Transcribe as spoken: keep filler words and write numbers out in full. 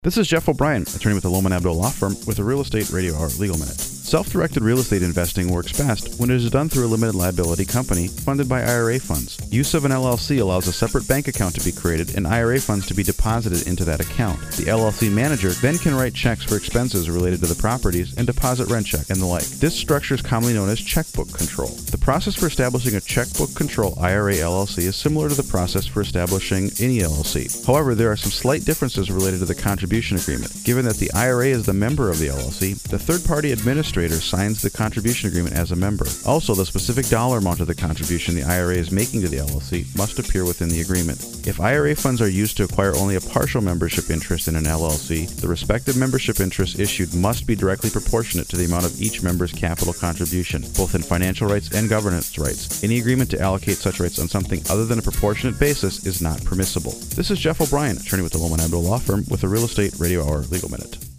This is Jeff O'Brien, attorney with the Lowman Abdo Law Firm, with a Real Estate Radio Hour Legal Minute. Self-directed real estate investing works best when it is done through a limited liability company funded by I R A funds. Use of an L L C allows a separate bank account to be created and I R A funds to be deposited into that account. The L L C manager then can write checks for expenses related to the properties and deposit rent check and the like. This structure is commonly known as checkbook control. The process for establishing a checkbook control I R A L L C is similar to the process for establishing any L L C. However, there are some slight differences related to the contribution agreement. Given that the I R A is the member of the L L C, the third-party administrator signs the contribution agreement as a member. Also, the specific dollar amount of the contribution the I R A is making to the L L C must appear within the agreement. If I R A funds are used to acquire only a partial membership interest in an L L C, the respective membership interest issued must be directly proportionate to the amount of each member's capital contribution, both in financial rights and governance rights. Any agreement to allocate such rights on something other than a proportionate basis is not permissible. This is Jeff O'Brien, attorney with the Lowman Abdo Law Firm, with a Real Estate Radio Hour Legal Minute.